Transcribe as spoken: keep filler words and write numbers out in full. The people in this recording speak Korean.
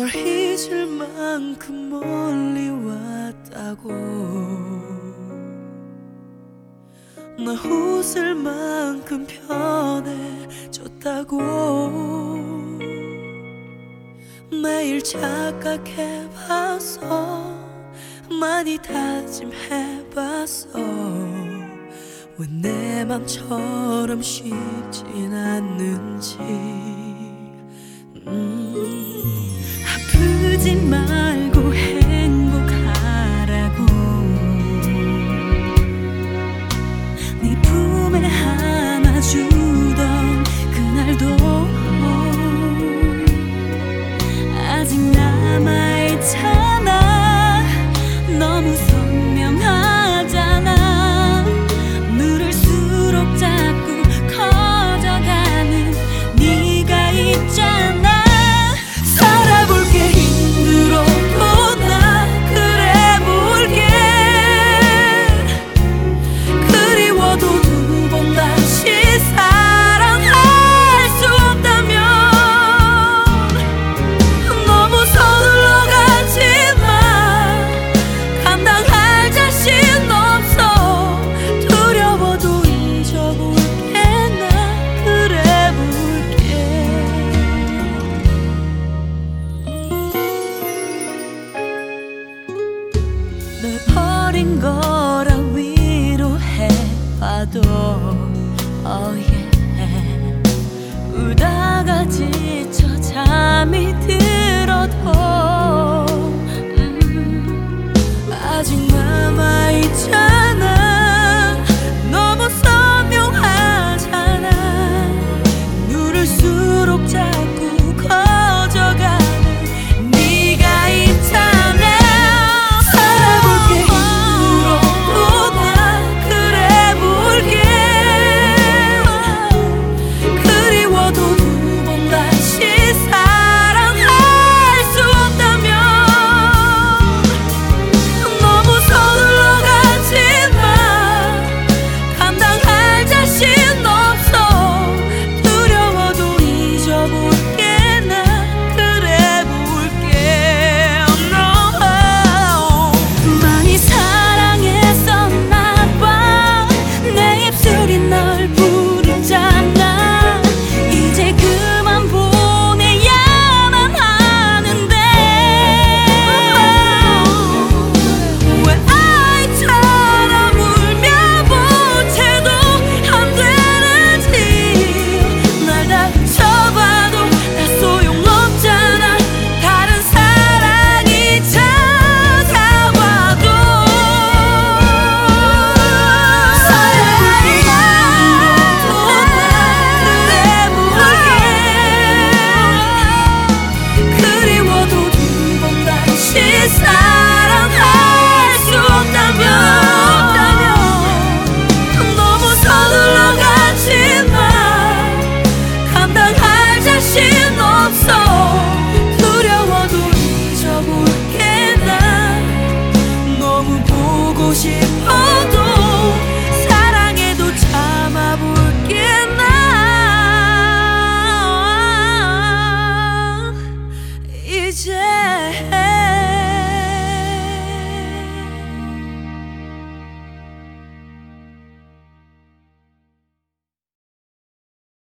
널 잊을 만큼 멀리 왔다고, 나 웃을 만큼 편해졌다고. 매일 착각해봤어, 많이 다짐해봤어. 왜 내 맘처럼 쉽진 않는지. 음. 아프지 말고 행복하라고, 네 품에 안아주던 그날도 아직 남아있잖아. 너무 선명하잖아. 누를수록 자꾸 커져가는 네가 있잖아. 살아볼게, 힘들어도 나 그래볼게. 그리워도 두 번 다시 사랑할 수 없다면 너무 서둘러 가지마. 감당할 자신 없어. 두려워도 잊어볼게, 나 그래볼게. 널 버린 거라 위로해봐도 oh yeah. 울다가 지쳐 잠이 들어도 음, 아직 남아있잖아. 너무 선명하잖아. 누를수록 자꾸 커져가는 네가 있잖아. 살아볼게, 힘들어도 나 그래볼게. 그리워도 두 번 다시 사랑할 수 없다면 너무 서둘러 가지마. 감당할 자신 없어. 두려워도 잊어볼게, 나 그래볼게. No. 많이 사랑했었나봐. 내 입술이 널 부르잖아. 이제 그만 보내야만 하는데 왜 아이처럼 울며 보채도 안 되는지. 날 다쳐봐도 다 소용없잖아. 다른 사랑이 찾아와도. 살아볼게, 그리워도 두 번 다시 사랑할 수 없다면 너무 서둘러 가지마. 감당할 자신 없어. 두려워도 잊어볼게, 나 너무 보고 싶어도 사랑해도 참아볼게, 나 이제.